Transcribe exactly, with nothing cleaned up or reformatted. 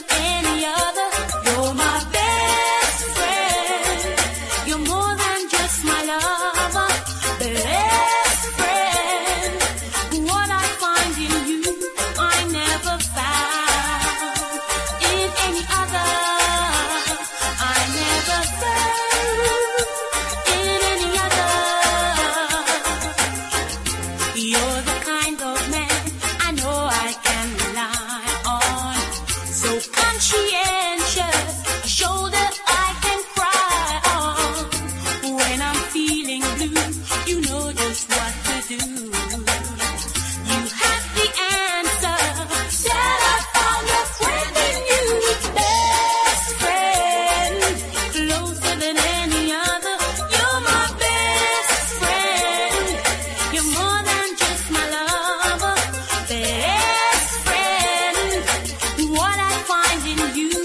than any other. You're my best friend. You're more than just my lover. Best friend. What I find in you, I never found in any other. I never found in any other. You're the kind of man I know I can rely on. So conscientious, a shoulder I can cry on. When I'm feeling blue, you know just what to do. You have the answer. Said I found a friend in you. Best friend, closer than any other. You're my best friend. You're more than just my lover. Best friend, what I find in you,